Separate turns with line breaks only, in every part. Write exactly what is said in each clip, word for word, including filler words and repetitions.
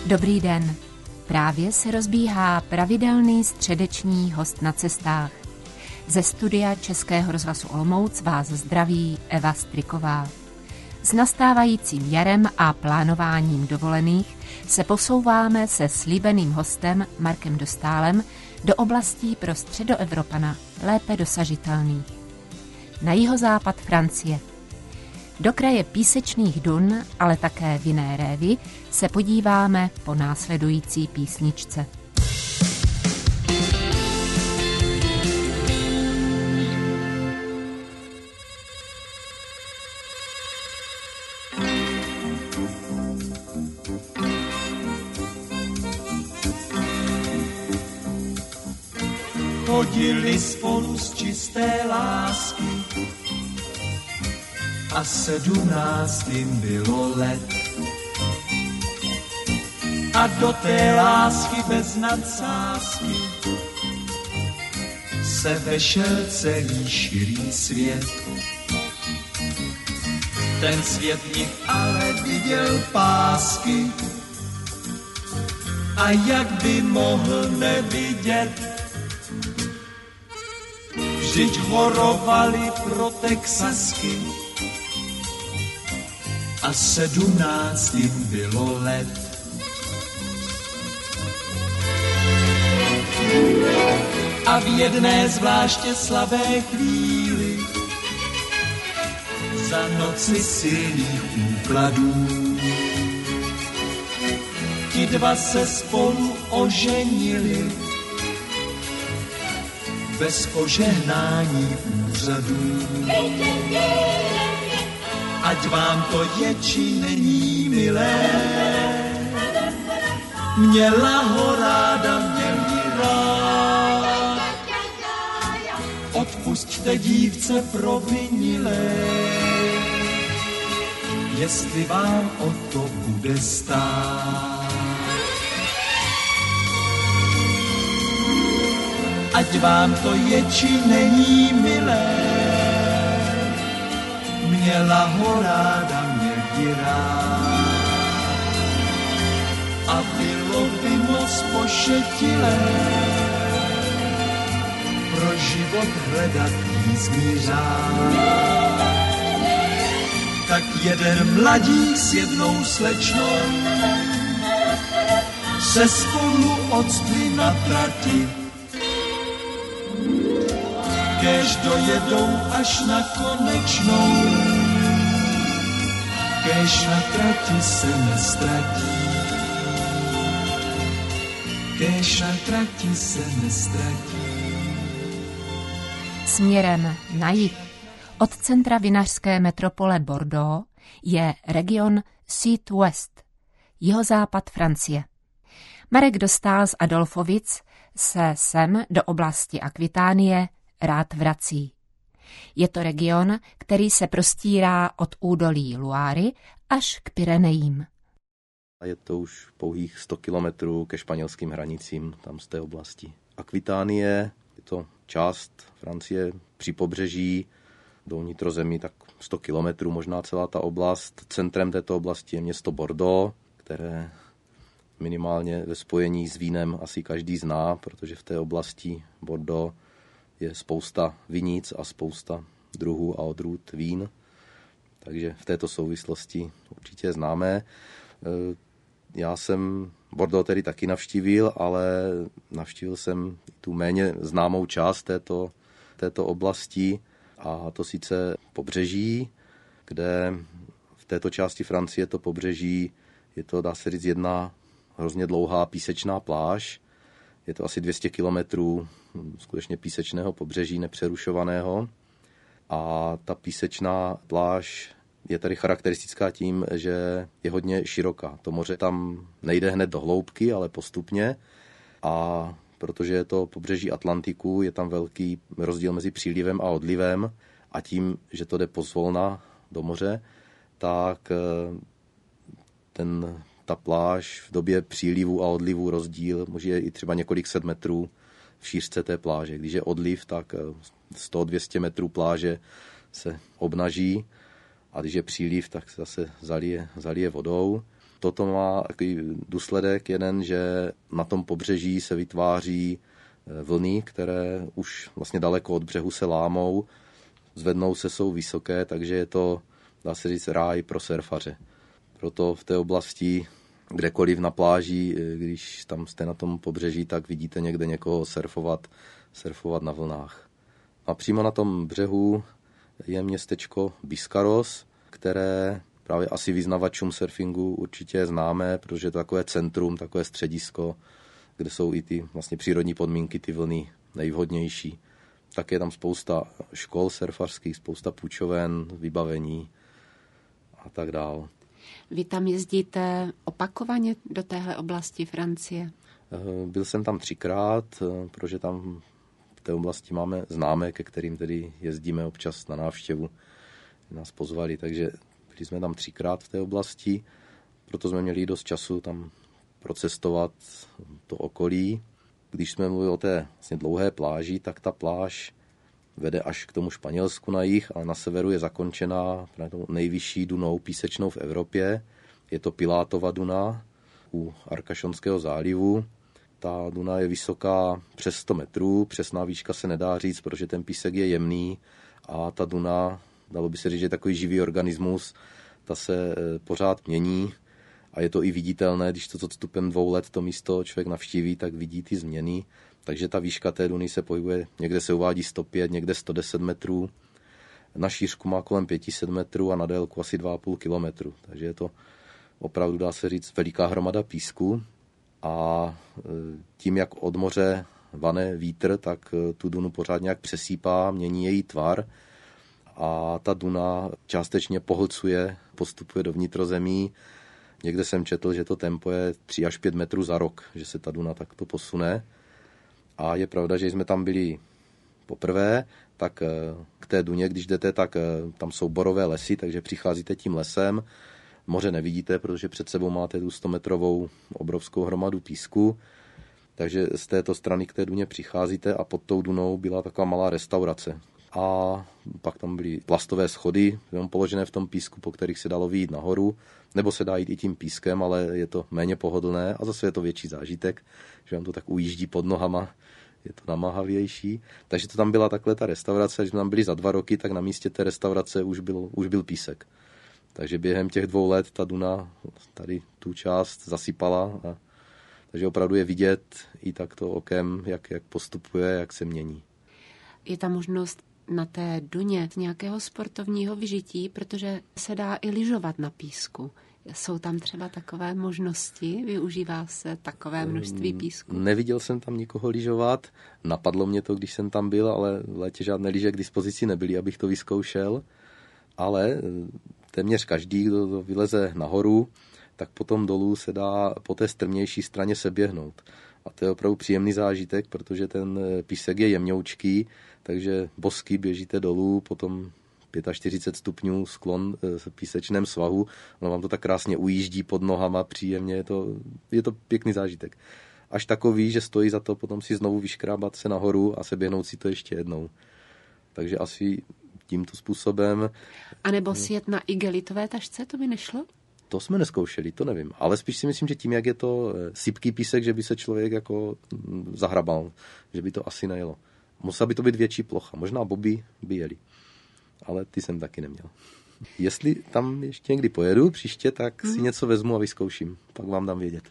Dobrý den. Právě se rozbíhá pravidelný středeční host na cestách. Ze studia Českého rozhlasu Olomouc vás zdraví Eva Striková. S nastávajícím jarem a plánováním dovolených se posouváme se slíbeným hostem Markem Dostálem do oblastí pro Středoevropana lépe dosažitelných. Na jihozápad Francie. Do kraje písečných dun, ale také vinné révy se podíváme po následující písničce.
Chodili spolu z čisté lásky a sedmnáct jim bylo let. A do té lásky bez nadsázky se vešel celý širý svět. Ten svět v nich ale viděl pásky a jak by mohl nevidět, vždyť horovali pro Texasky a sedmnáct jim bylo let. A v jedné zvláště slabé chvíli za noci silných úkladů ti dva se spolu oženili bez požehnání úřadů. Ať vám to je, či není milé, měla ho ráda, měl ji rád. Odpusťte dívce provinilé, jestli vám o to bude stát. Ať vám to je, či není milé, měla ho ráda, měl ji rád. A bylo by moc pošetilé pro život hledat jízdní řád. Tak jeden mladík s jednou slečnou se spolu odstli na trati, kéž dojedou až na konečnou, kéž na trati se nestratí, kéž na trati se nestratí.
Směrem na jih od centra vinařské metropole Bordeaux je region Sud-Ouest, jihozápad Francie. Marek Dostál z Adolfovic se sem do oblasti Akvitánie rád vrací. Je to region, který se prostírá od údolí Loiry až k Pyrenejím.
Je to už pouhých sto kilometrů ke španělským hranicím tam z té oblasti. Akvitánie je to část Francie při pobřeží do vnitrozemí, tak sto kilometrů možná celá ta oblast. Centrem této oblasti je město Bordeaux, které minimálně ve spojení s vínem asi každý zná, protože v té oblasti Bordeaux je spousta vinic a spousta druhů a odrůd vín, takže v této souvislosti určitě známé. Já jsem Bordeaux tedy taky navštívil, ale navštívil jsem tu méně známou část této, této oblasti, a to sice pobřeží, kde v této části Francie to pobřeží je to, dá se říct, jedna hrozně dlouhá písečná pláž. Je to asi dvě stě kilometrů skutečně písečného pobřeží, nepřerušovaného. A ta písečná pláž je tady charakteristická tím, že je hodně široká. To moře tam nejde hned do hloubky, ale postupně. A protože je to pobřeží Atlantiku, je tam velký rozdíl mezi přílivem a odlivem. A tím, že to jde pozvolna do moře, tak ten, ta pláž v době přílivu a odlivu rozdíl může i třeba několik set metrů v šířce té pláže. Když je odliv, tak sto až dvě stě metrů pláže se obnaží, a když je příliv, tak se zase zalije, zalije vodou. toto má takový důsledek jeden, že na tom pobřeží se vytváří vlny, které už vlastně daleko od břehu se lámou, zvednou se, jsou vysoké, takže je to, dá se říct, ráj pro surfaře. Proto v té oblasti, kdekoliv na pláži, když tam jste na tom pobřeží, tak vidíte někde někoho surfovat, surfovat na vlnách. A přímo na tom břehu je městečko Biscarrosse, které právě asi vyznavačům surfingu určitě je známé, protože je to takové centrum, takové středisko, kde jsou i ty vlastně přírodní podmínky, ty vlny nejvhodnější. Tak je tam spousta škol surfařských, spousta půjčoven, vybavení a tak dál.
Vy tam jezdíte opakovaně do téhle oblasti Francie?
Byl jsem tam třikrát, protože tam v té oblasti máme známé, ke kterým tedy jezdíme občas na návštěvu. Nás pozvali, takže byli jsme tam třikrát v té oblasti, proto jsme měli dost času tam procestovat to okolí. Když jsme mluvili o té vlastně dlouhé pláži, tak ta pláž vede až k tomu Španělsku na jih a na severu je zakončená nejvyšší dunou písečnou v Evropě. Je to Pilátova duna u Arkašonského zálivu. Ta duna je vysoká přes sto metrů, přesná výška se nedá říct, protože ten písek je jemný a ta duna, dalo by se říct, že je takový živý organismus, ta se pořád mění a je to i viditelné, když to s odstupem dvou let to místo člověk navštíví, tak vidí ty změny. Takže ta výška té duny se pohybuje, někde se uvádí sto pět, někde sto deset metrů. Na šířku má kolem pět set metrů a na délku asi dva a půl kilometru. Takže je to opravdu, dá se říct, veliká hromada písku. A tím, jak od moře vane vítr, tak tu dunu pořád nějak přesýpá, mění její tvar. A ta duna částečně pohlcuje, postupuje do vnitrozemí. Někde jsem četl, že to tempo je tři až pět metrů za rok, že se ta duna takto posune. A je pravda, že jsme tam byli poprvé, tak k té duně, když jdete, tak tam jsou borové lesy, takže přicházíte tím lesem. Moře nevidíte, protože před sebou máte tu stometrovou obrovskou hromadu písku. Takže z této strany k té duně přicházíte a pod tou dunou byla taková malá restaurace. A pak tam byly plastové schody, položené v tom písku, po kterých se dalo vyjít nahoru, nebo se dá jít i tím pískem, ale je to méně pohodlné a zase je to větší zážitek, že vám to tak ujíždí pod nohama, je to namáhavější. Takže to tam byla takhle ta restaurace, když jsme tam byli za dva roky, tak na místě té restaurace už byl, už byl písek. Takže během těch dvou let ta duna tady tu část zasypala. A, takže opravdu je vidět i takto okem, jak, jak postupuje, jak se mění.
Je tam možnost na té duně nějakého sportovního vyžití, protože se dá i lyžovat na písku. Jsou tam třeba takové možnosti? Využívá se takové množství písku?
Neviděl jsem tam nikoho lyžovat. Napadlo mě to, když jsem tam byl, ale v létě žádné lyže k dispozici nebyly, abych to vyzkoušel. Ale téměř každý, kdo vyleze nahoru, tak potom dolů se dá po té strmější straně se běhnout. A to je opravdu příjemný zážitek, protože ten písek je jemňoučký, takže bosky běžíte dolů, potom čtyřicet pět stupňů sklon v písečném svahu, ono vám to tak krásně ujíždí pod nohama, příjemně, je to, je to pěkný zážitek. Až takový, že stojí za to potom si znovu vyškrábat se nahoru a se běhnout si to ještě jednou. Takže asi tímto způsobem.
A nebo si jet na igelitové tašce, to by nešlo?
To jsme neskoušeli, to nevím. Ale spíš si myslím, že tím, jak je to sypký písek, že by se člověk jako zahrabal, že by to asi nejelo. Musela by to být větší plocha. Možná boby by jeli. Ale ty jsem taky neměl. Jestli tam ještě někdy pojedu příště, tak si hmm. něco vezmu a vyzkouším. Pak vám dám vědět.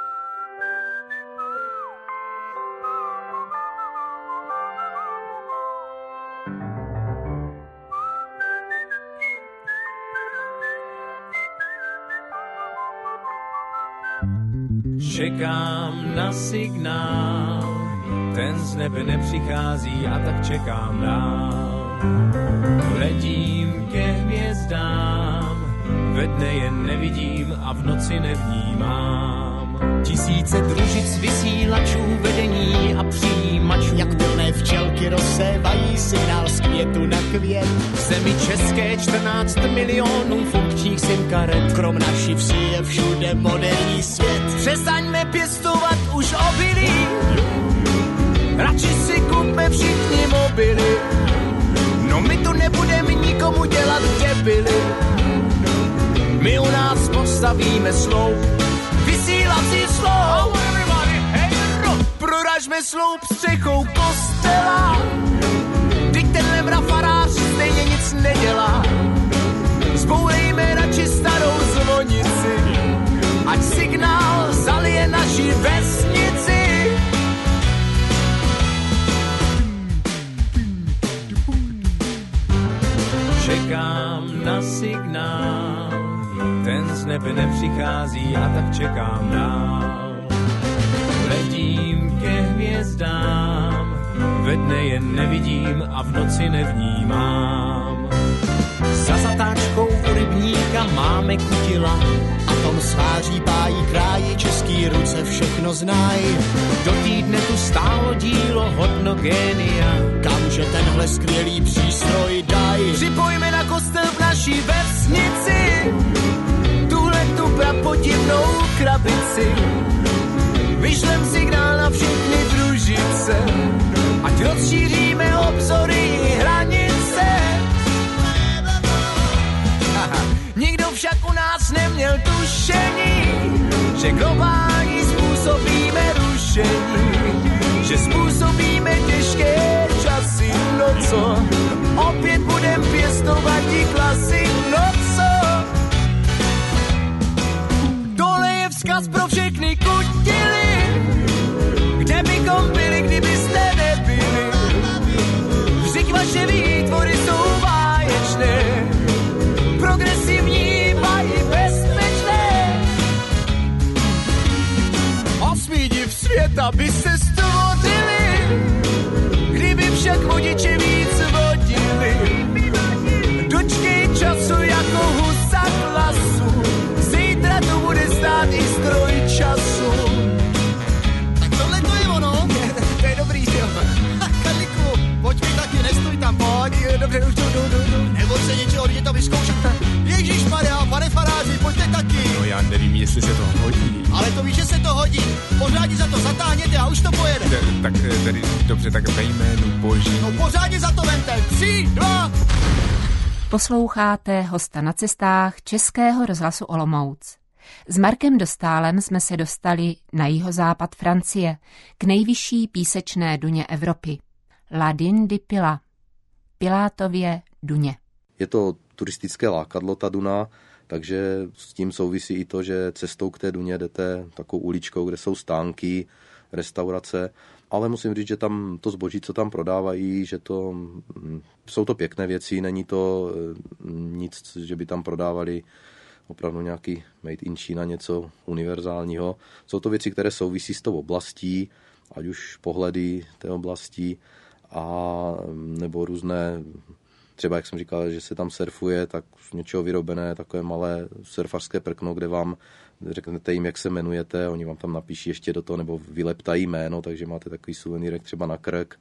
Čekám na signál, ten z nebe nepřichází a tak čekám dál. Letím ke hvězdám, ve dne je nevidím a v noci nevnímám. Tisíce družic vysílačů, vedení a přijímačů, jak plné včelky rozsévají signál z květu na květ. V zemi české čtrnáct milionů funkčních sim karet, krom naší vsi je všude moderní svět. Přestaňme pěstovat už obilí, radši si kupme všichni mobily. No my tu nebudeme nikomu dělat debily, my u nás postavíme zavíme sloup, vysílací sloup. Proražme sloup střechou kostela, vždyť tenhle mrafarář stejně nic nedělá. Zbourejme radši starou zvonici, ať signál zalije naši vesnici. Čekám na signál, ten z nebe nepřichází a tak čekám dál. Letím ke hvězdám, ve dne je nevidím a v noci nevnímám. Za zatáčkou u rybníka máme kutila,
a tom sváří pájí kráji, český ruce všechno znají.
do týdne tu stálo dílo hodno génia.
Kamže tenhle skvělý přístroj daj?
Připojme na kostel v naší vesnici tuhle tu prapodivnou krabici. Vyšlem signál na všechny družice, ať rozšíříme obzory i hranice. Aha. Nikdo však u nás neměl tušení, že globální způsobíme rušení, že způsobíme těžké časy. No co, opět budem pěstovat ti klasy. No co, tohle je vzkaz pro všechny kutily, kde bychom byli, kdybyste nebyli. Vždyť vaše výtvory jsou báječné, progresivní a i bezpečné. Osmý div světa by se stvořili, kdyby však vodiče víc vodili. Dočkej času jako husa klasu, zítra to bude stát i stroj času.
Tak tohle to je ono.
To je dobrý, jo.
Karliku, pojď mi taky, nestůj tam, pojď.
Dobře, už jdu, jdu, jdu, jdu.
Nebo se něčeho hodně to vyzkoušet. Ježišmarja, pane faráři, pojďte taky.
No já nevím, jestli se to hodí.
Ale to víš, že se to hodí. Pořádně za to zatáhněte a už to pojede.
D- tak tady, dobře, tak ve jménu Boží.
No pořádně za to vemte. Tři, dva.
Posloucháte Hosta na cestách Českého rozhlasu Olomouc. S Markem Dostálem jsme se dostali na jihozápad Francie, k nejvyšší písečné duně Evropy. La Dune di Pilat, Pilátově duně.
Je to turistické lákadlo, ta Duna, takže s tím souvisí i to, že cestou k té Duně jdete takovou uličkou, kde jsou stánky, restaurace, ale musím říct, že tam to zboží, co tam prodávají, že to jsou to pěkné věci, není to nic, že by tam prodávali opravdu nějaký made in China, něco univerzálního. Jsou to věci, které souvisí s tou oblastí, ať už pohledy té oblasti, a nebo různé, třeba jak jsem říkal, že se tam surfuje, tak z něčeho vyrobené takové malé surfařské prkno, kde vám řeknete jim, jak se jmenujete, oni vám tam napíší ještě do toho, nebo vyleptají jméno, takže máte takový suvenýrek třeba na krk.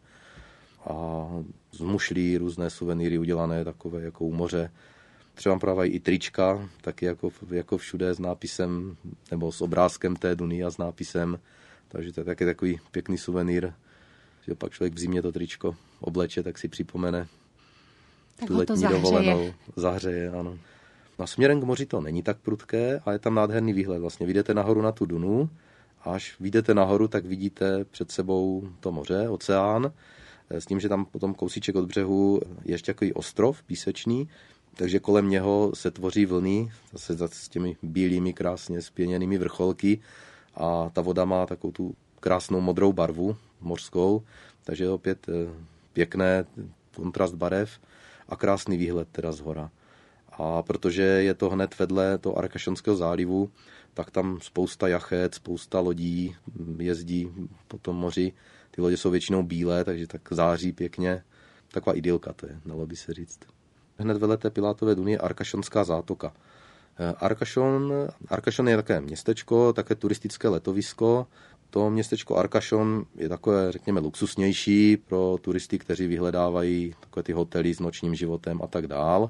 A z mušlí různé suvenýry udělané, takové jako u moře. Třeba vám prodávají i trička, taky jako, jako všude s nápisem, nebo s obrázkem té Duny a s nápisem. Takže to je taky takový pěkný suvenýr, že pak člověk v zimě to tričko obleče, tak si připomene
Tak
tu letní dovolenou. Zahřeje, ano. No, směrem k moři to není tak prudké, ale je tam nádherný výhled. Vlastně vyjdete nahoru na tu Dunu a až vyjdete nahoru, tak vidíte před sebou to moře, oceán, s tím, že tam potom kousíček od břehu je ještě takový ostrov písečný, takže kolem něho se tvoří vlny, zase s těmi bílými krásně spěněnými vrcholky, a ta voda má takovou tu krásnou modrou barvu mořskou, takže je opět pěkné kontrast barev a krásný výhled teda z hora. A protože je to hned vedle toho Arakašonského zálivu, tak tam spousta jachet, spousta lodí jezdí po tom moři. Ty lodě jsou většinou bílé, takže tak září pěkně. Taková idylka to je, dalo by se říct. Hned vedle té Pilátové Duny je Arkašonská zátoka. Arkašon, Arkašon je také městečko, také turistické letovisko. To městečko Arkašon je takové, řekněme, luxusnější pro turisty, kteří vyhledávají takové ty hotely s nočním životem a tak dál.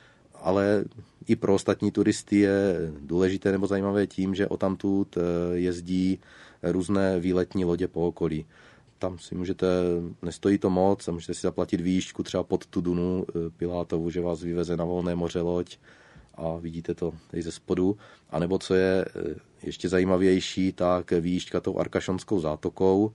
Ale i pro ostatní turisty je důležité nebo zajímavé tím, že odtamtud jezdí různé výletní lodě po okolí. Tam si můžete, nestojí to moc, a můžete si zaplatit výjížďku třeba pod tu Dunu Pilátovu, že vás vyveze na volné moře loď a vidíte to tady ze spodu. A nebo co je ještě zajímavější, tak výjížďka tou Arkašonskou zátokou.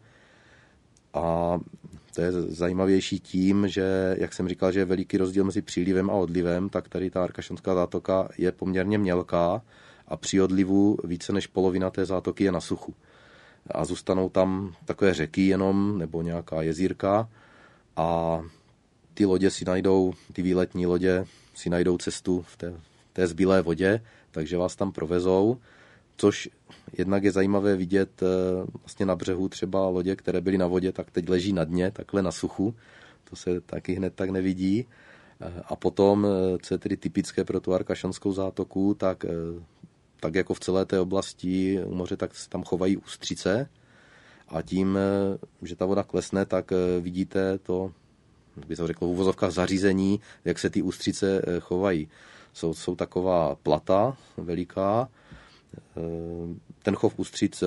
A to je zajímavější tím, že, jak jsem říkal, že je veliký rozdíl mezi přílivem a odlivem, tak tady ta Arkašonská zátoka je poměrně mělká a při odlivu více než polovina té zátoky je na suchu. A zůstanou tam takové řeky jenom, nebo nějaká jezírka a ty lodě si najdou, ty výletní lodě si najdou cestu v té, té zbylé vodě, takže vás tam provezou, což jednak je zajímavé vidět vlastně na břehu třeba lodě, které byly na vodě, tak teď leží na dně, takhle na suchu, to se taky hned tak nevidí. A potom, co je tedy typické pro tu Arkašonskou zátoku, tak, tak jako v celé té oblasti u moře, tak se tam chovají ústřice a tím, že ta voda klesne, tak vidíte to, jak by se řeklo v uvozovkách, zařízení, jak se ty ústřice chovají. Jsou, jsou taková plata veliká. Ten chov ústřic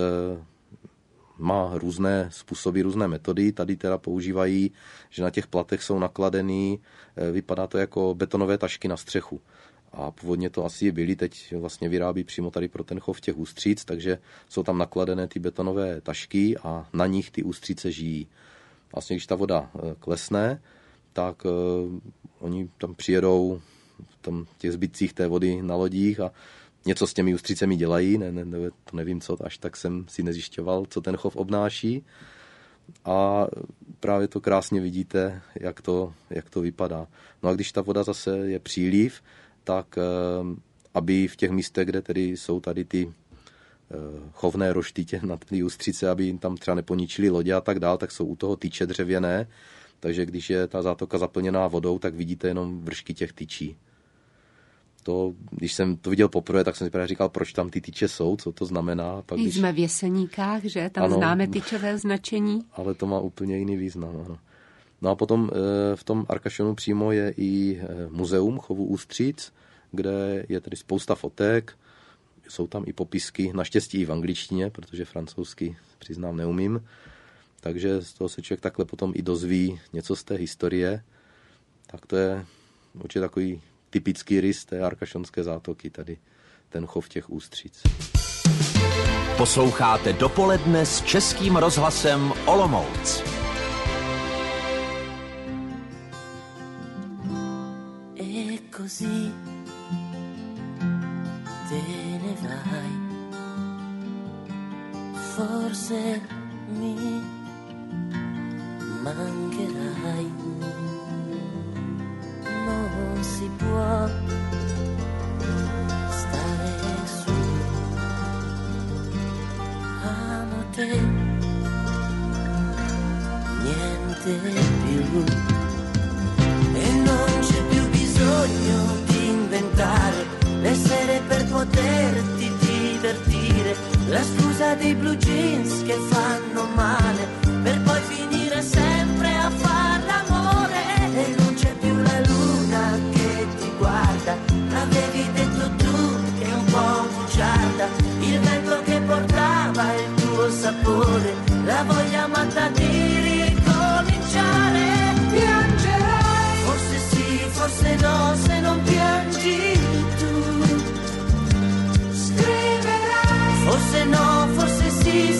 má různé způsoby, různé metody. Tady teda používají, že na těch platech jsou nakladený, vypadá to jako betonové tašky na střechu. A původně to asi byly, teď vlastně vyrábí přímo tady pro ten chov těch ústřic, takže jsou tam nakladené ty betonové tašky a na nich ty ústřice žijí. Vlastně když ta voda klesne, tak uh, oni tam přijedou v tom, těch zbytcích té vody na lodích a něco s těmi ústřicemi dělají, ne, ne, ne, to nevím co, až tak jsem si nezjišťoval, co ten chov obnáší. A právě to krásně vidíte, jak to, jak to vypadá. No a když ta voda zase je příliv, tak uh, aby v těch místech, kde tedy jsou tady ty uh, chovné rošty na ty ústřice, aby jim tam třeba neponičili lodě a tak dál, tak jsou u toho tyče dřevěné, takže když je ta zátoka zaplněná vodou, tak vidíte jenom vršky těch tyčí. To, když jsem to viděl poprvé, tak jsem si právě říkal, proč tam ty tyče jsou, co to znamená. Pak, když...
Jsme v Jeseníkách, že? Tam ano, známe tyčové značení.
Ale to má úplně jiný význam. Ano. No a potom v tom Arkašonu přímo je i muzeum chovu ústřic, kde je tedy spousta fotek, jsou tam i popisky, naštěstí i v angličtině, protože francouzsky, přiznám, neumím. Takže z toho se člověk takhle potom i dozví něco z té historie. Tak to je určitě takový typický rys té Arkašonské zátoky, tady ten chov těch ústřic.
Posloucháte Dopoledne s Českým rozhlasem Olomouc.
E così te ne vai, forse mi mancherai, non si può stare su, amo te, niente più, e non c'è più bisogno di inventare le sere per poterti divertire, la scusa dei blue jeans che fanno male, per poi finire sempre a far l'amore, e non c'è più la luna che ti guarda, l'avevi detto tu che è un po' bugiarda, il vento che portava il tuo sapore, la voglia matta di ricominciare. Piangerai, forse sì, forse no, se non piangi tu. Scriverai, forse no, forse sì,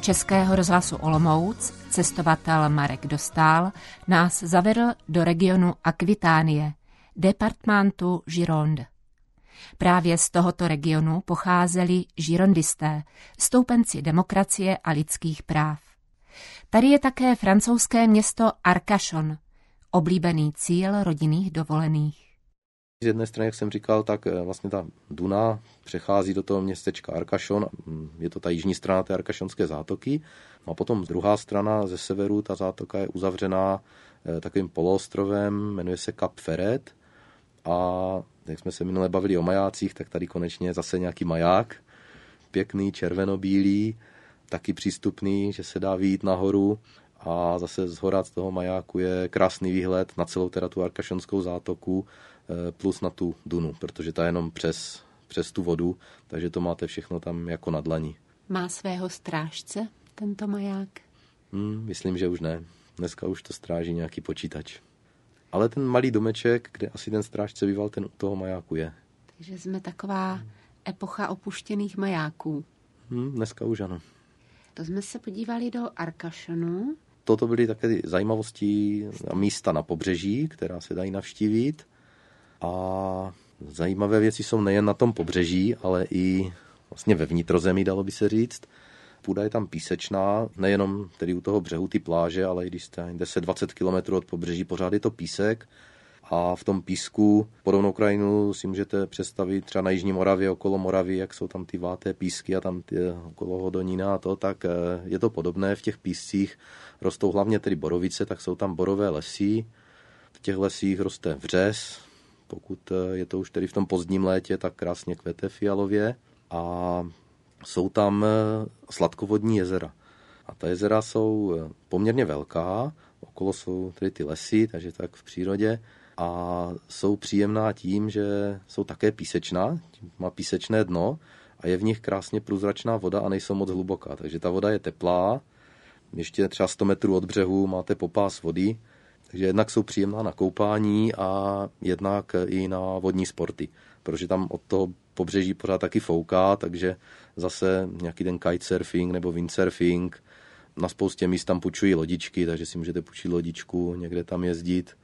Českého rozhlasu Olomouc cestovatel Marek Dostál nás zavedl do regionu Akvitánie, departementu Gironde. Právě z tohoto regionu pocházeli girondisté, stoupenci demokracie a lidských práv. Tady je také francouzské město Arcachon, oblíbený cíl rodinných dovolených.
Z jedné strany, jak jsem říkal, tak vlastně ta Duna přechází do toho městečka Arcachon, je to ta jižní strana té Arcachonské zátoky, a potom druhá strana ze severu, ta zátoka je uzavřená takovým poloostrovem, jmenuje se Cap Ferret, a jak jsme se minule bavili o majácích, tak tady konečně je zase nějaký maják, pěkný, červenobílý, taky přístupný, že se dá vyjít nahoru, a zase z hora z toho majáku je krásný výhled na celou teda tu Arcachonskou zátoku plus na tu Dunu, protože ta je jenom přes, přes tu vodu, takže to máte všechno tam jako na dlani.
Má svého strážce tento maják?
Hmm, myslím, že už ne. Dneska už to stráží nějaký počítač. Ale ten malý domeček, kde asi ten strážce býval, ten u toho majáku je.
Takže jsme taková epocha opuštěných majáků.
Hmm, dneska už ano.
To jsme se podívali do Arcachonu.
Toto byly také zajímavosti a místa na pobřeží, která se dají navštívit. A zajímavé věci jsou nejen na tom pobřeží, ale i vlastně ve vnitrozemí, dalo by se říct. Půda je tam písečná, nejenom tedy u toho břehu ty pláže, ale i když jste deset dvacet kilometrů od pobřeží, pořád je to písek. A v tom písku podobnou krajinu si můžete představit třeba na Jižní Moravě, okolo Moravy, jak jsou tam ty váté písky a tam ty okolo Hodonína a to, tak je to podobné. V těch píscích rostou hlavně tedy borovice, tak jsou tam borové lesy. V těch lesích roste vřes, pokud je to už tedy v tom pozdním létě, tak krásně kvete fialově. A jsou tam sladkovodní jezera. A ta jezera jsou poměrně velká, okolo jsou tedy ty lesy, takže tak v přírodě. A jsou příjemná tím, že jsou také písečná, má písečné dno a je v nich krásně průzračná voda a nejsou moc hluboká. Takže ta voda je teplá, ještě třeba sto metrů od břehu máte popás vody, takže jednak jsou příjemná na koupání a jednak i na vodní sporty, protože tam od toho pobřeží pořád taky fouká, takže zase nějaký ten kitesurfing nebo windsurfing. Na spoustě míst tam půjčují lodičky, takže si můžete půjčit lodičku, někde tam jezdit.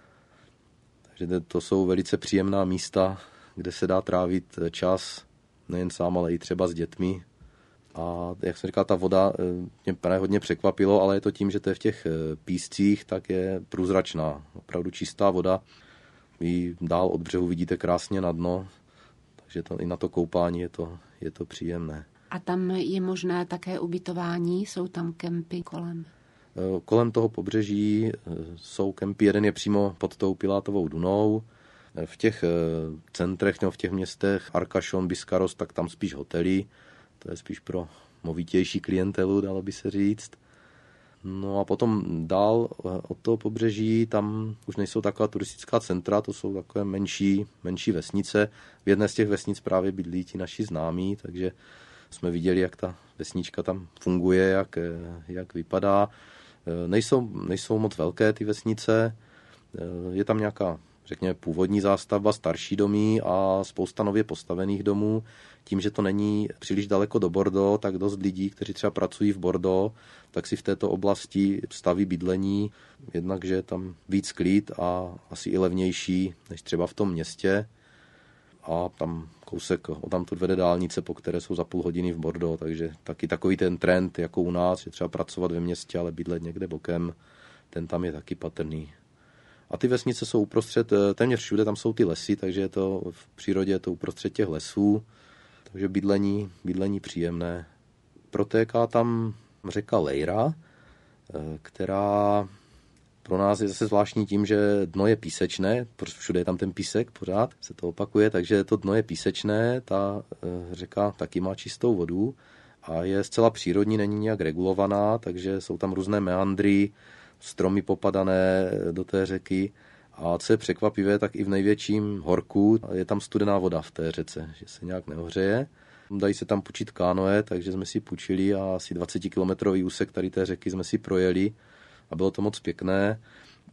Takže to jsou velice příjemná místa, kde se dá trávit čas, nejen sám, ale i třeba s dětmi. A jak jsem říkal, ta voda mě právě hodně překvapilo, ale je to tím, že to je v těch píscích, tak je průzračná. Opravdu čistá voda. Vy dál od břehu vidíte krásně na dno, takže to, i na to koupání je to, je to příjemné.
A tam je možné také ubytování? Jsou tam kempy kolem?
Kolem toho pobřeží jsou kempy, jeden je přímo pod tou Pilátovou Dunou. V těch centrech, nebo v těch městech Arcachon, Biscarrosse, tak tam spíš hotely. To je spíš pro movitější klientelu, dalo by se říct. No a potom dál od toho pobřeží, tam už nejsou taková turistická centra, to jsou takové menší, menší vesnice. V jedné z těch vesnic právě bydlí ti naši známí, takže jsme viděli, jak ta vesnička tam funguje, jak, jak vypadá. Nejsou, nejsou moc velké ty vesnice, je tam nějaká, řekněme, původní zástavba, starší domy a spousta nově postavených domů. Tím, že to není příliš daleko do Bordeaux, tak dost lidí, kteří třeba pracují v Bordeaux, tak si v této oblasti staví bydlení, jednak, že je tam víc klid a asi i levnější, než třeba v tom městě. A tam kousek odtamtud vede dálnice, po které jsou za půl hodiny v Bordeaux, takže taky takový ten trend, jako u nás, je třeba pracovat ve městě, ale bydlet někde bokem, ten tam je taky patrný. A ty vesnice jsou uprostřed, téměř všude tam jsou ty lesy, takže je to v přírodě je to uprostřed těch lesů, takže bydlení, bydlení příjemné. Protéká tam řeka Leira, která pro nás je zase zvláštní tím, že dno je písečné, všude je tam ten písek, pořád se to opakuje, takže to dno je písečné, ta řeka taky má čistou vodu a je zcela přírodní, není nějak regulovaná, takže jsou tam různé meandry, stromy popadané do té řeky a co je překvapivé, tak i v největším horku je tam studená voda v té řece, že se nějak neohřeje. Dají se tam půjčit kánoe, takže jsme si půjčili a asi dvacetikilometrový úsek tady té řeky jsme si projeli a bylo to moc pěkné.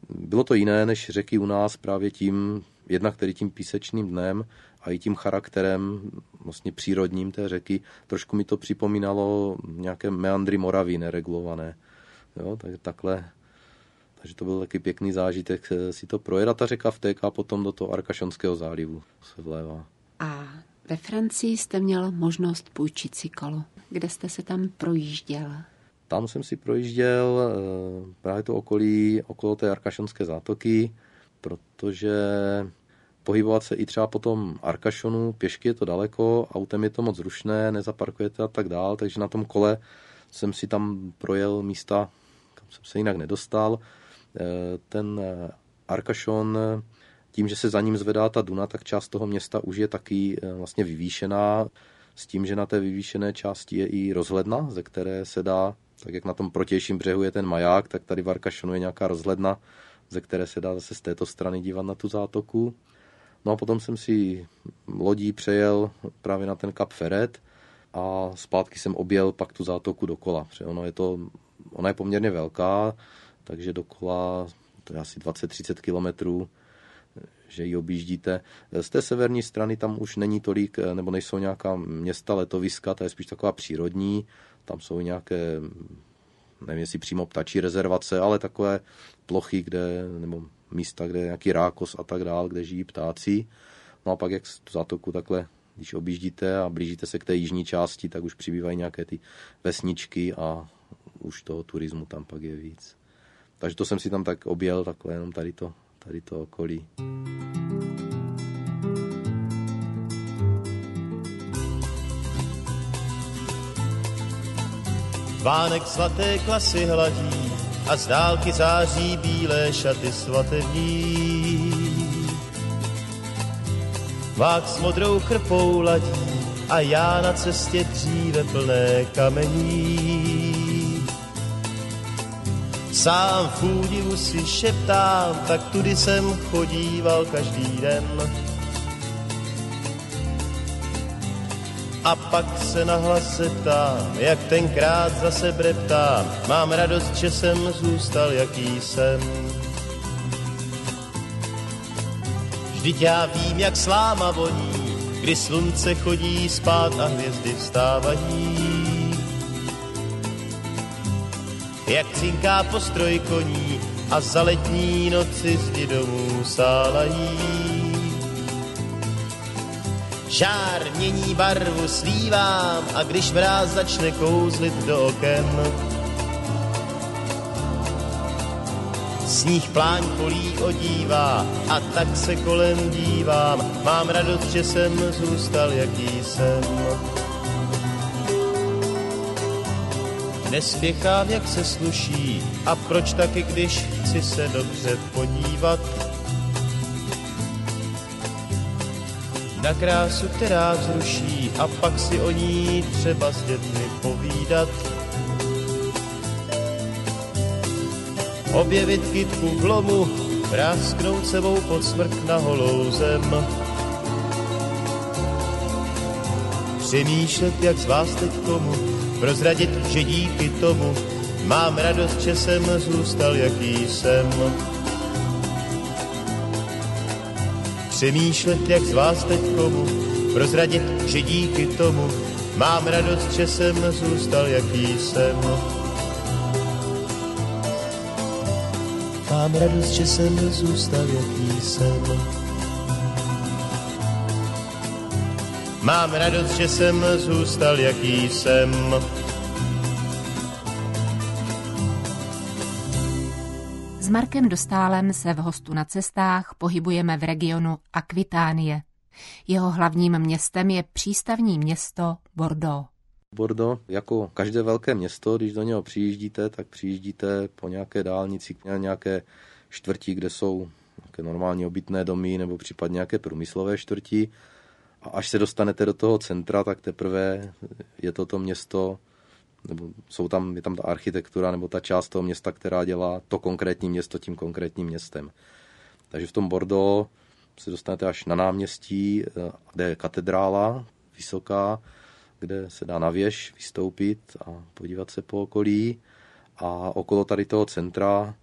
bylo to jiné než řeky u nás právě tím, jednak tedy tím písečným dnem a i tím charakterem vlastně přírodním té řeky. Trošku mi to připomínalo nějaké meandry Moravy neregulované. Jo, tak, takhle. Takže to byl taky pěkný zážitek si to projet a ta řeka vtéká potom do toho Arkašonského zálivu se vlévá.
A ve Francii jste měl možnost půjčit si kolo. Kde jste se tam projížděl?
Tam jsem si projížděl právě to okolí, okolo té Arkašonské zátoky, protože pohybovat se i třeba po tom Arkašonu, pěšky je to daleko, autem je to moc rušné, nezaparkujete a tak dál, takže na tom kole jsem si tam projel místa, kam jsem se jinak nedostal. Ten Arkašon, tím, že se za ním zvedá ta Duna, tak část toho města už je taky vlastně vyvýšená, s tím, že na té vyvýšené části je i rozhledna, ze které se dá, tak jak na tom protějším břehu je ten maják, tak tady v Arkašonu je nějaká rozhledna, ze které se dá zase z této strany dívat na tu zátoku. No a potom jsem si lodí přejel právě na ten Kap Ferret a zpátky jsem objel pak tu zátoku dokola. Ono je to, ona je poměrně velká, takže dokola to je asi dvacet třicet kilometrů, že ji objíždíte. Z té severní strany tam už není tolik, nebo nejsou nějaká města, letoviska, to je spíš taková přírodní, tam jsou nějaké, nevím jestli přímo ptačí rezervace, ale takové plochy, kde, nebo místa, kde je nějaký rákos a tak dál, kde žijí ptáci. No a pak jak tu zátoku takhle, když objíždíte a blížíte se k té jižní části, tak už přibývají nějaké ty vesničky a už toho turismu tam pak je víc. Takže to jsem si tam tak objel, takhle jenom tady to, tady to okolí.
Vánek svaté klasy hladí a z dálky září bílé šaty svatební. Vák s modrou chrpou ladí a já na cestě dříve plné kamení. Sám v údivu si šeptám, tak tudy jsem chodíval každý den. A pak se nahlas zeptám, jak tenkrát zase breptám, mám radost, že jsem zůstal, jaký jsem. Vždyť já vím, jak sláma voní, kdy slunce chodí spát a hvězdy vstávají. Jak cinká postroj koní a za letní noci zdi domů sálají. Žár mění barvu slívám a když mráz začne kouzlit do oken, sníh pláň polí odívá a tak se kolem dívám. Mám radost, že jsem zůstal, jaký jsem. Nespěchám, jak se sluší, a proč taky, když chci se dobře podívat na krásu, která vzruší, a pak si o ní třeba s dětmi povídat. Objevit kytku v lomu, prásknout sebou pod smrk na holou zem. Přemýšlet, jak z vás teď komu prozradit, že díky tomu mám radost, že jsem zůstal, jaký jsem. Přemýšlet, jak z vás teď komu prozradit, že díky tomu mám radost, že jsem zůstal, jaký jsem. Mám radost, že jsem zůstal, jaký jsem. Mám radost, že jsem zůstal, jaký jsem.
S Markem Dostálem se v Hostu na cestách pohybujeme v regionu Akvitánie. Jeho hlavním městem je přístavní město Bordeaux.
Bordeaux, jako každé velké město, když do něho přijíždíte, tak přijíždíte po nějaké dálnici, nějaké čtvrti, kde jsou nějaké normální obytné domy nebo případně nějaké průmyslové čtvrti. A až se dostanete do toho centra, tak teprve je to to město, nebo jsou tam, je tam ta architektura nebo ta část toho města, která dělá to konkrétní město tím konkrétním městem. Takže v tom Bordeaux se dostanete až na náměstí, kde je katedrála vysoká, kde se dá na věž vystoupit a podívat se po okolí. A okolo tady toho centra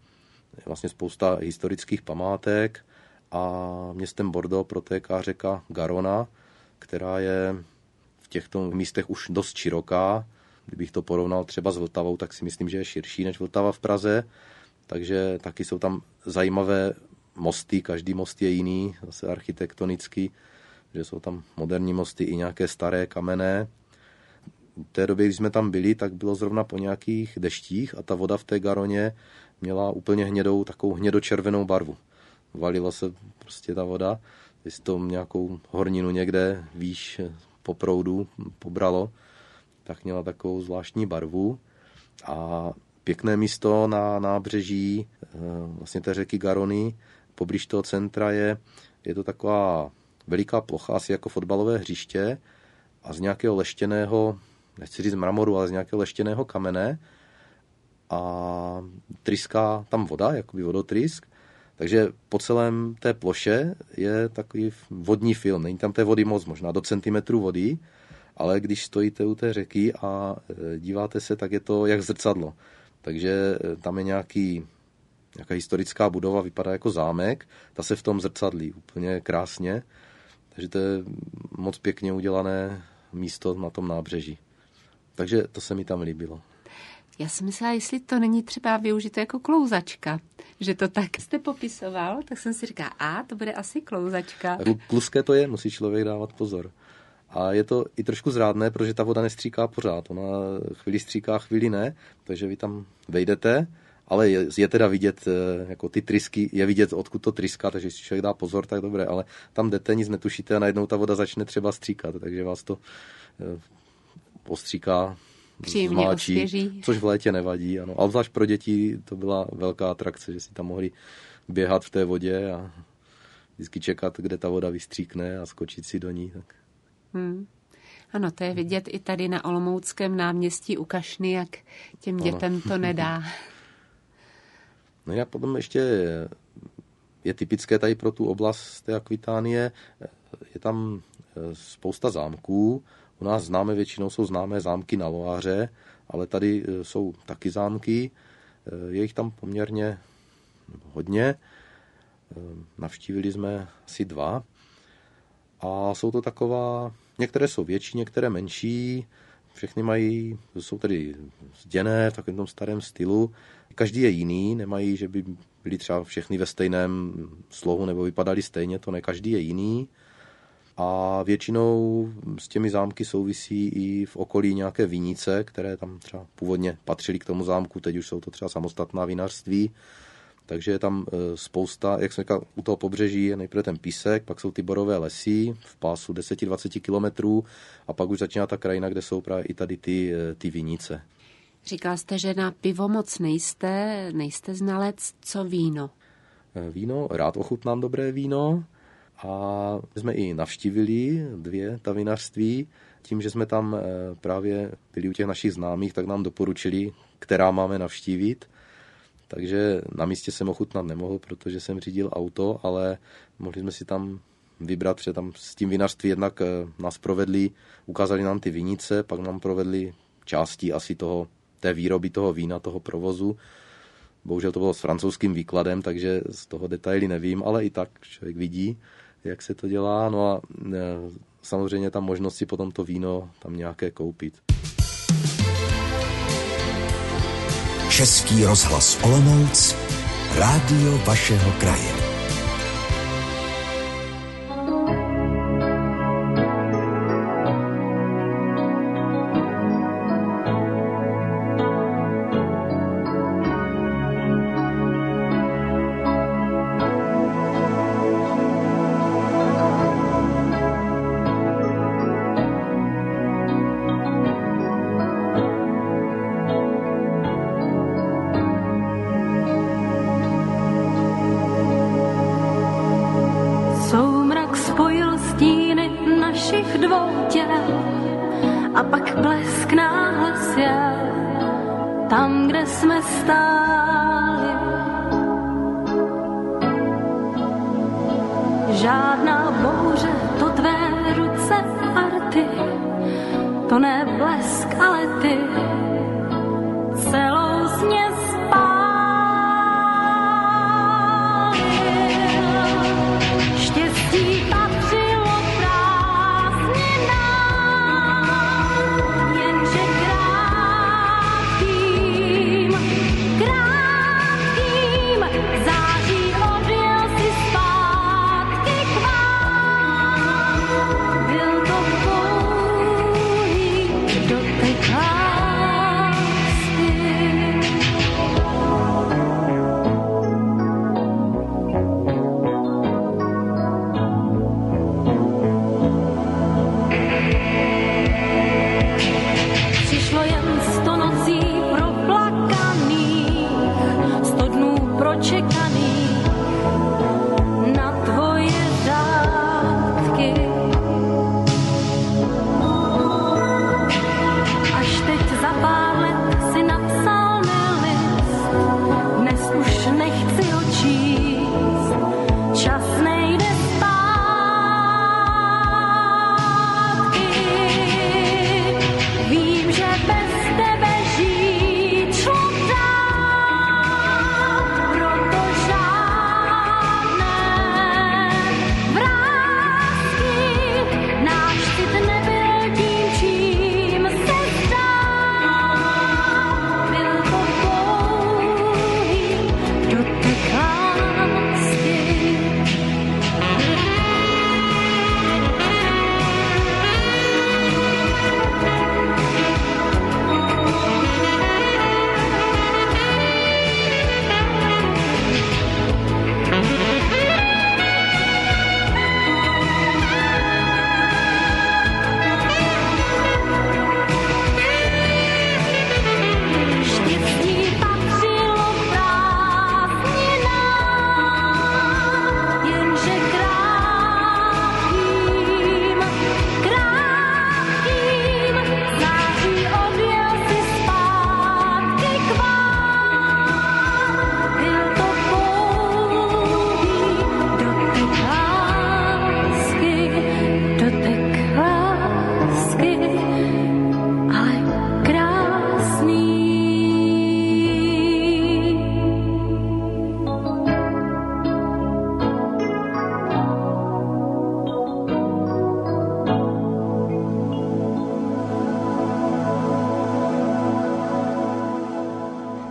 je vlastně spousta historických památek a městem Bordeaux protéká řeka Garona, která je v těchto místech už dost široká. Kdybych to porovnal třeba s Vltavou, tak si myslím, že je širší než Vltava v Praze. Takže taky jsou tam zajímavé mosty, každý most je jiný, zase architektonický, že jsou tam moderní mosty i nějaké staré kamenné. V té době, když jsme tam byli, tak bylo zrovna po nějakých deštích a ta voda v té Garoně měla úplně hnědou, takovou hnědočervenou barvu. Valila se prostě ta voda, jestli to nějakou horninu někde výš po proudu pobralo, tak měla takovou zvláštní barvu. A pěkné místo na nábřeží vlastně té řeky Garony, poblíž toho centra je, je to taková veliká plocha, asi jako fotbalové hřiště a z nějakého leštěného, nechci říct mramoru, ale z nějakého leštěného kamene a tryská tam voda, jakoby vodotrysk. Takže po celém té ploše je takový vodní film. Není tam té vody moc, možná do centimetru vody, ale když stojíte u té řeky a díváte se, tak je to jak zrcadlo. Takže tam je nějaký, nějaká historická budova, vypadá jako zámek, ta se v tom zrcadlí úplně krásně. Takže to je moc pěkně udělané místo na tom nábřeží. Takže to se mi tam líbilo.
Já jsem myslela, jestli to není třeba využito jako klouzačka, že to tak jste popisoval, tak jsem si říkala, a to bude asi klouzačka.
Kluské to je, musí člověk dávat pozor. A je to i trošku zrádné, protože ta voda nestříká pořád. Ona chvíli stříká, chvíli ne, takže vy tam vejdete, ale je, je teda vidět, jako ty trysky, je vidět, odkud to tryská, takže když člověk dá pozor, tak dobré, ale tam jdete, nic netušíte a najednou ta voda začne třeba stříkat, takže vás to ostříká,
příjemně osvěží.
Což v létě nevadí, ano. Ale zvlášť pro děti to byla velká atrakce, že si tam mohli běhat v té vodě a vždycky čekat, kde ta voda vystříkne a skočit si do ní. Tak.
Hmm. Ano, to je vidět i tady na Olomouckém náměstí u Kašny, jak těm dětem ano. to nedá.
No a potom ještě je typické tady pro tu oblast té Akvitánie, je tam spousta zámků. U nás známe většinou jsou známé zámky na Loáře, ale tady jsou taky zámky. Je jich tam poměrně hodně. Navštívili jsme asi dva. A jsou to taková, některé jsou větší, některé menší. Všechny mají, jsou tedy zděné v takovém tom starém stylu. Každý je jiný, nemají, že by byly třeba všechny ve stejném slohu nebo vypadaly stejně, to ne, každý je jiný. A většinou s těmi zámky souvisí i v okolí nějaké vinice, které tam třeba původně patřily k tomu zámku, teď už jsou to třeba samostatná vinařství. Takže je tam spousta, jak jsem říkal, u toho pobřeží je nejprve ten písek, pak jsou ty borové lesy v pásu deset až dvacet kilometrů a pak už začíná ta krajina, kde jsou právě i tady ty, ty vinice.
Říkal jste, že na pivo moc nejste, nejste znalec, co víno?
Víno, rád ochutnám dobré víno a jsme i navštívili dvě ta vinařství. Tím, že jsme tam právě byli u těch našich známých, tak nám doporučili, která máme navštívit. Takže na místě jsem ochutnat nemohl, protože jsem řídil auto, ale mohli jsme si tam vybrat, protože tam s tím vinařství jednak nás provedli, ukázali nám ty vinice, pak nám provedli části asi toho, té výroby toho vína, toho provozu. Bohužel to bylo s francouzským výkladem, takže z toho detaily nevím, ale i tak člověk vidí, jak se to dělá. No a samozřejmě tam možnost si potom to víno tam nějaké koupit.
Český rozhlas Olomouc, rádio vašeho kraje.
A pak blesk náhle sjel tam, kde jsme stáli. Žádná bouře, to tvé ruce a rty, to ne blesk, ale ty celou sně spálila.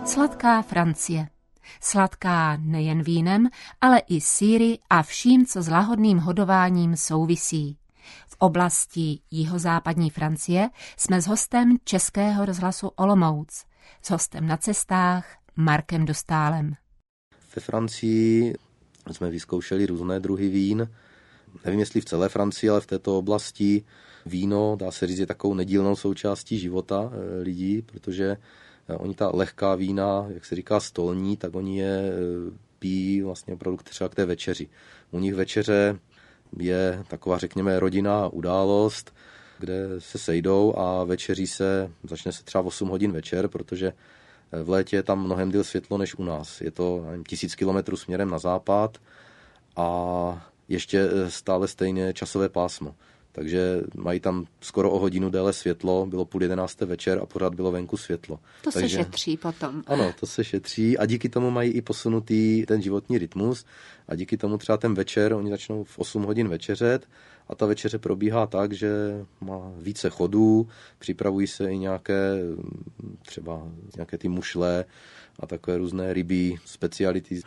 Sladká Francie. Sladká nejen vínem, ale i sýry a vším, co s lahodným hodováním souvisí. V oblasti jihozápadní Francie jsme s hostem Českého rozhlasu Olomouc. S hostem na cestách Markem Dostálem.
Ve Francii jsme vyzkoušeli různé druhy vín. Nevím, jestli v celé Francii, ale v této oblasti víno, dá se říct, je takovou nedílnou součástí života lidí, protože oni ta lehká vína, jak se říká stolní, tak oni je pijí vlastně opravdu třeba k té večeři. U nich večeře je taková, řekněme, rodinná událost, kde se sejdou a večeří se, začne se třeba v osm hodin večer, protože v létě je tam mnohem díl světlo než u nás. Je to nevím, tisíc kilometrů směrem na západ a ještě stále stejné časové pásmo. Takže mají tam skoro o hodinu déle světlo, bylo půl jedenácté večer a pořád bylo venku světlo.
To
Takže,
se šetří potom.
Ano, to se šetří a díky tomu mají i posunutý ten životní rytmus a díky tomu třeba ten večer, oni začnou v osm hodin večeřet a ta večeře probíhá tak, že má více chodů, připravují se i nějaké třeba nějaké ty mušle a takové různé rybí, speciality.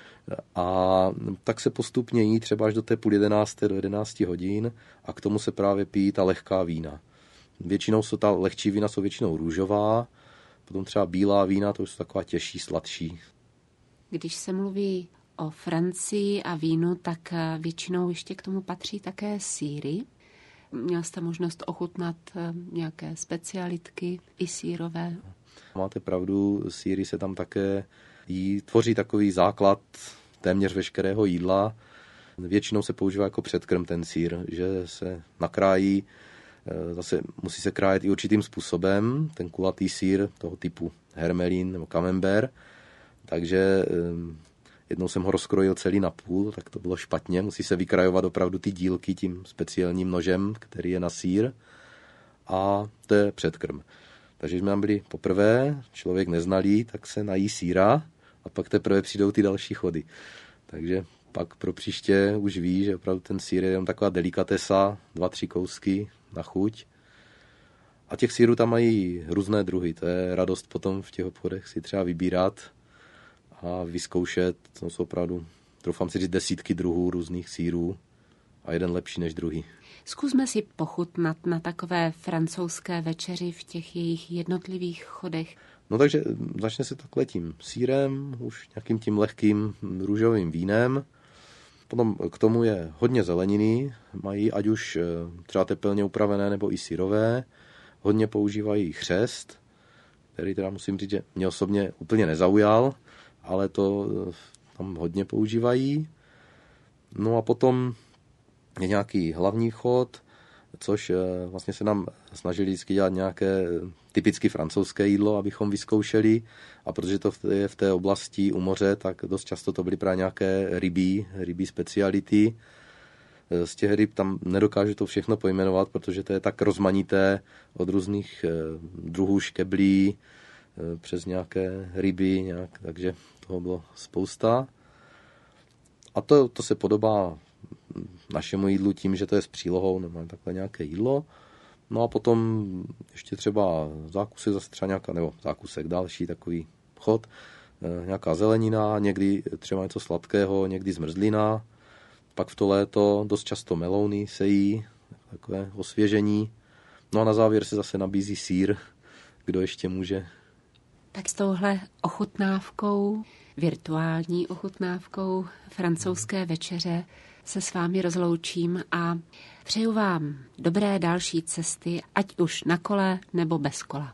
A tak se postupně jí třeba až do té půl jedenácté do jedenácti hodin a k tomu se právě pijí ta lehká vína. Většinou jsou ta lehčí vína jsou většinou růžová, potom třeba bílá vína, to už jsou taková těžší, sladší.
Když se mluví o Francii a vínu, tak většinou ještě k tomu patří také sýry. Měl jste možnost ochutnat nějaké specialitky i sýrové?
Máte pravdu, sýry se tam také jí tvoří takový základ téměř veškerého jídla. Většinou se používá jako předkrm ten sýr, že se nakrájí, zase musí se krájet i určitým způsobem, ten kulatý sýr toho typu hermelín nebo camembert. Takže jednou jsem ho rozkrojil celý na půl, tak to bylo špatně. Musí se vykrajovat opravdu ty dílky tím speciálním nožem, který je na sýr. A to je předkrm. Takže jsme tam byli poprvé, člověk neznalý, tak se nají sýra a pak teprve přijdou ty další chody. Takže pak pro příště už ví, že opravdu ten sýr je jenom taková delikatesa, dva, tři kousky na chuť. A těch sýrů tam mají různé druhy. To je radost potom v těch obchodech si třeba vybírat a vyzkoušet. To jsou opravdu, doufám si říct, desítky druhů různých sýrů a jeden lepší než druhý.
Zkusme si pochutnat na takové francouzské večeři v těch jejich jednotlivých chodech.
No takže začne se takhle tím sýrem, už nějakým tím lehkým růžovým vínem. Potom k tomu je hodně zeleniny, mají ať už třeba tepelně upravené nebo i syrové. Hodně používají chřest, který teda musím říct, že mě osobně úplně nezaujal, ale to tam hodně používají. No a potom je nějaký hlavní chod, což vlastně se nám snažili vždycky dělat nějaké typicky francouzské jídlo, abychom vyzkoušeli. A protože to je v té oblasti u moře, tak dost často to byly právě nějaké rybí, rybí speciality. Z těch ryb tam nedokážu to všechno pojmenovat, protože to je tak rozmanité od různých druhů škeblí přes nějaké ryby, nějak, takže toho bylo spousta. A to, to se podobá našemu jídlu tím, že to je s přílohou, nebo takhle nějaké jídlo. No a potom ještě třeba zákusek, zase třeba nějaká, nebo zákusek, další takový chod, nějaká zelenina, někdy třeba něco sladkého, někdy zmrzlina. Pak v to léto dost často melouny se jí, takové osvěžení. No a na závěr se zase nabízí sýr, kdo ještě může.
Tak s touhle ochutnávkou, virtuální ochutnávkou francouzské večeře se s vámi rozloučím a přeju vám dobré další cesty, ať už na kole nebo bez kola.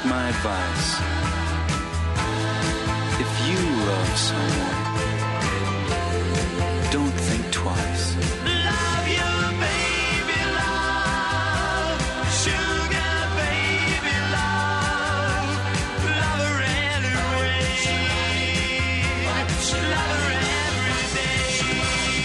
my advice. If you love someone, don't think twice.
Love you, baby, love. Sugar, baby, love. Love her anyway. Love her every day.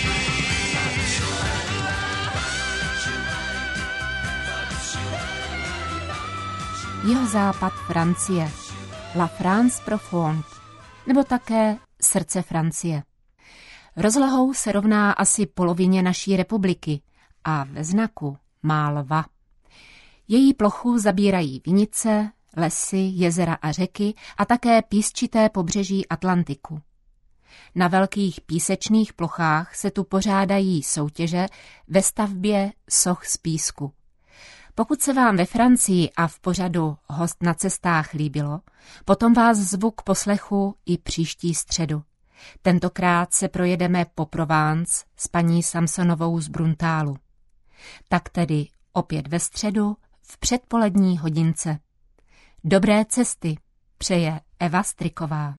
Jihozápad Francie, La France Profonde, nebo také srdce Francie. Rozlohou se rovná asi polovině naší republiky a ve znaku má lva. Její plochu zabírají vinice, lesy, jezera a řeky a také písčité pobřeží Atlantiku. Na velkých písečných plochách se tu pořádají soutěže ve stavbě soch z písku. Pokud se vám ve Francii a v pořadu Host na cestách líbilo, potom vás zvu k poslechu i příští středu. Tentokrát se projedeme po Provence s paní Samsonovou z Bruntálu. Tak tedy opět ve středu v předpolední hodince. Dobré cesty přeje Eva Striková.